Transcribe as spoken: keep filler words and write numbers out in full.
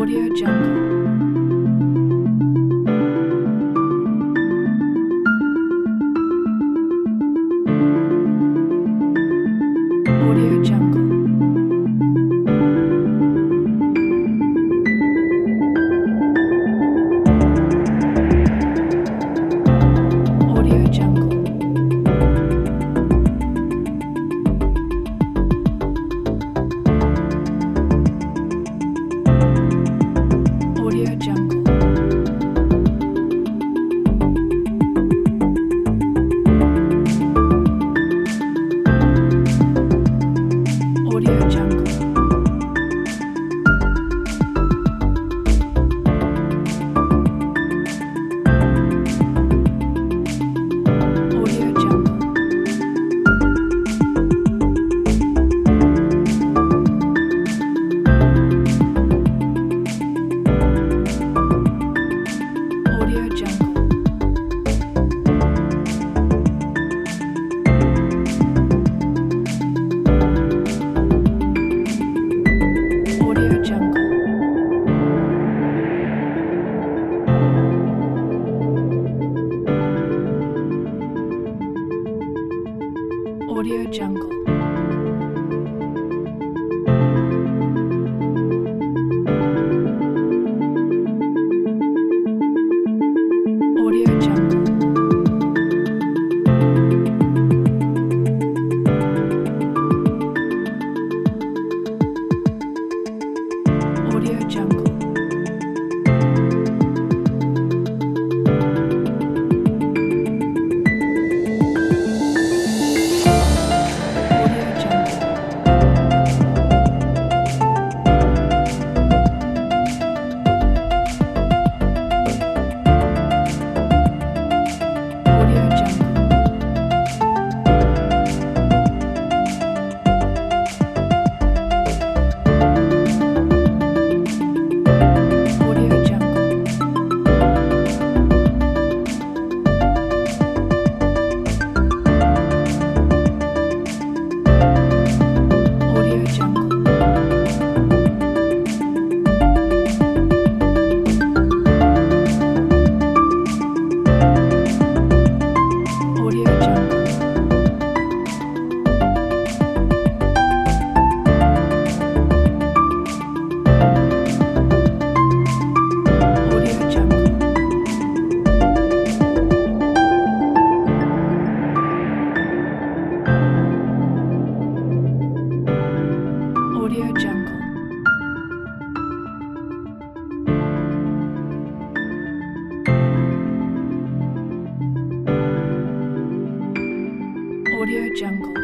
Audio Jungle. Audio Jungle. Audio Jungle. Audio Jungle. Audio Jungle. Audio Jungle. Audio Jungle. Audio Jungle. Audio Jungle. Audio Jungle. Audio Jungle. Audio Jungle. Audio Jungle. Audio Jungle. Audio Jungle. Audio Jungle. Audio Jungle. Audio Jungle. Audio Jungle.